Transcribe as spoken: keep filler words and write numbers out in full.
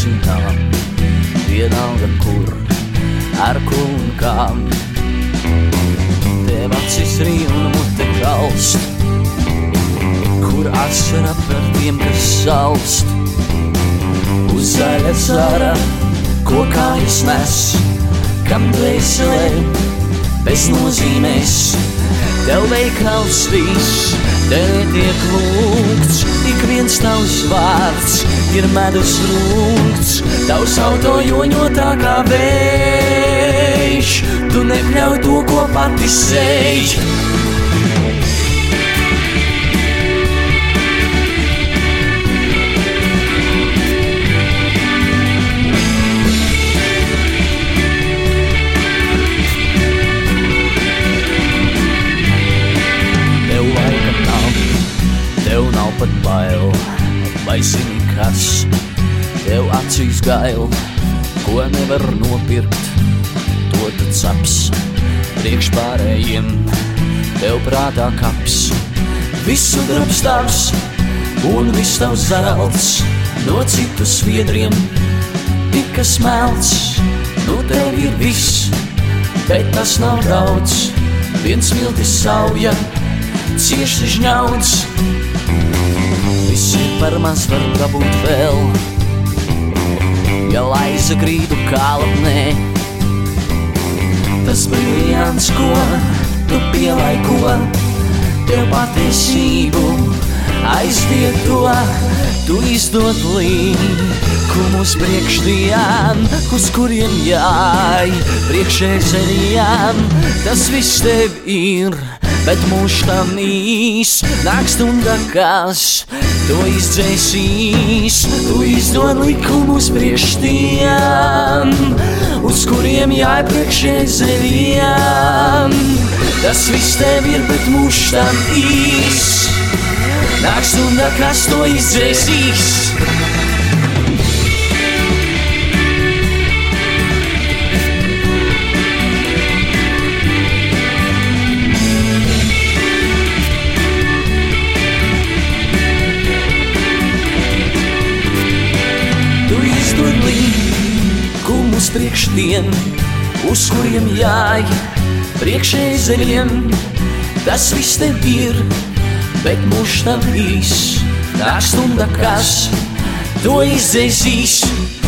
zinām, vienalga kur, ar ko un kā. Tev acis rīja un mute kalst, kur asara par tiem, kas salst. Uz zaļa zara, ko kājas nes, kam dvēselē bez nozīmēs. Tev veikals viss, tev netiek lūgts, ik viens tavs vārds ir medus rūgts. Tavs auto joņotā kā vējš, tu nepļauj to, ko pati sēj. Tev nav pat bail, vai zini kas, tev acīs gail, ko nevar nopirkt, to tad saps. Priekš pārējiem, tev prātā kaps, visu drabs tavs, un viss tavs zelts, no citu sviedriem tika smelts. Nu tev ir viss, bet tas nav daudz, viens miltis sauja, cieši žņauds. Visi par maz var dabūt vēl, ja laiza grīdu kālapnē. Tas briljants, ko tu pielaiko, tev patiesību aizvieto. Tu izdod līkumus priekšdien, uz kuriem jāj priekšēzeļiem. Tas viss tev ir, bet mūžs tam īs, nāk stunda, kas to izdzēsīs. Tu izdod likumus priekš tiem, uz kuriem jāj priekšēzeļiem. Tas viss tev ir, bet mūžs tam īs, nāk stunda, kas to izdzēsīs. Likumus priekš tiem, uz kuriem jāj priekšēzeļiem. Tas viss tev ir, bet mūžs tam īs, nāk stunda, kas to izdzēsīs.